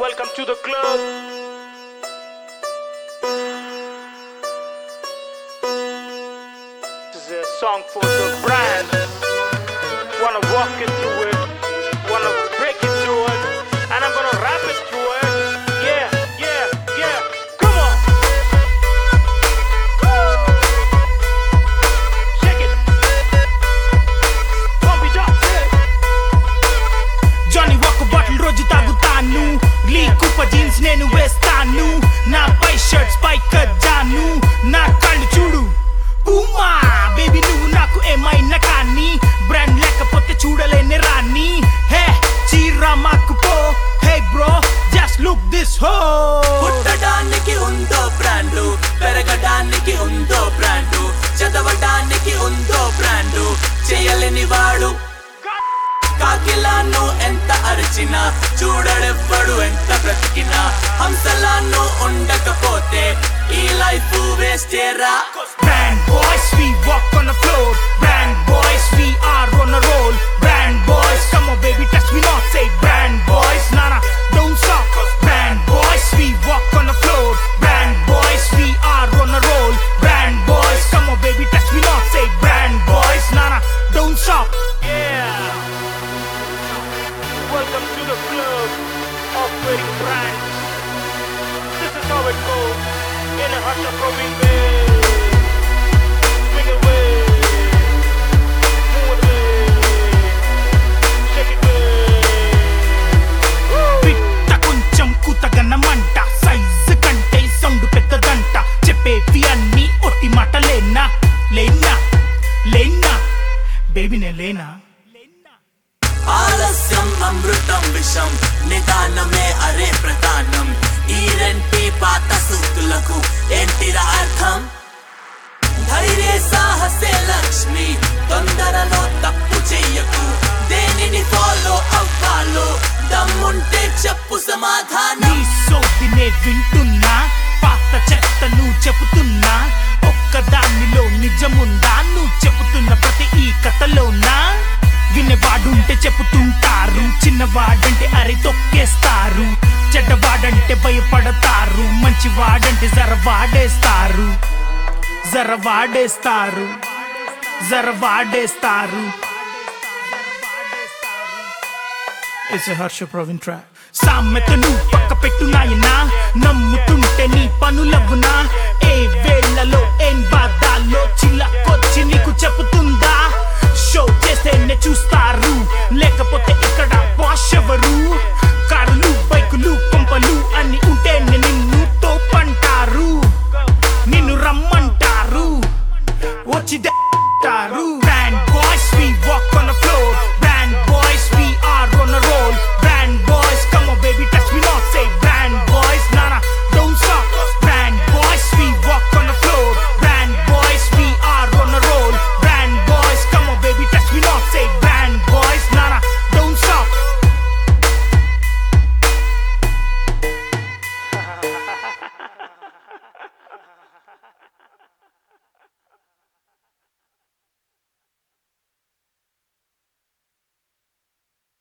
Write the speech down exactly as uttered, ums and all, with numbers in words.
welcome to the club. This is a song for the brand. Wanna walk it through it, wanna break it through it, and I'm gonna rap it through it. Yeah, yeah, yeah. Come on. Shake it. Pump it up. Johnny Walker bottle roju tagutanu, Lee Cooper jeans nenu vestanu, na pay shirts spike janu, na kallu chudu Puma baby nuvu naku emaina kaani, brand lekapothe chudalene rani. Hey cheera maku po, hey bro just look this ho. పుట్టడానికి ఉందో brand, పెరగడానికి ఉందో brand, చదవడానికి ఉందో brand, చేయలేని వాడు కాకిలాను ఎంత అరిచినా చూడడెవ్వడు ఎంత బ్రతికినా, హంసలాను ఉండకపోతే ఈ లైఫ్ వేస్టేరా. Brand boys we walk on the floor, brand boys we are on a roll, brand boys come on baby touch me not, say brand boys nana don't stop. Brand boys we walk on the floor, brand boys we are on a roll, brand boys come on baby touch me not, say brand boys nana don't stop. Yeah. Welcome to the club of wedding brands. This is how it goes in a hush of growing way. Swing away, move away, shake it away. పిట్ట కొంచెం కుతగనమంట, size కంటే sound పెద్దదంట, చెప్పేవి అన్ని ఒట్టి మాటలేనా లేనా లేనా baby నే లేనా. ఆలస్యం అమృతం విషం, నిదానమే అరే ప్రధానం, ఈ రెంటి పాత సూక్తులకు ఏంటిరా అర్థం. ధైర్య సాహసే లక్ష్మి, తొందరలో తప్పు చెయ్యకు, దేనిని ఫాలో అవ్వాలో దమ్ముంటే చెప్పు సమాధానం. నీ సోటినే వింటున్నా, పాత చెత్తను చెబుతున్నా, ఒక్కదానిలో నిజముందా నువ్వు చెబుతున్న ప్రతి ఈ కథలోనా. వినేవాడుంటే చెబుతుంటారు, చిన్నవాడంటే అరి తొక్కేస్తారు, చెడ్డవాడంటే భయపడతారు, మంచివాడంటే జర వాడేస్తారు జర వాడేస్తారు జర వాడేస్తారు. It's a Harsha Pravin track. సామెతను పక్క పెట్టు నాయనా, నమ్ముతుంటే నీ పనులవునా, ఏ వేళ్లలో ఏం బాధాలో చిల్లకొచ్చి నీకు చెబుతుందా. షో చేస్తేనే చూస్తారు, లేకపోతే ఇక్కడ పాష్ ఎవరు,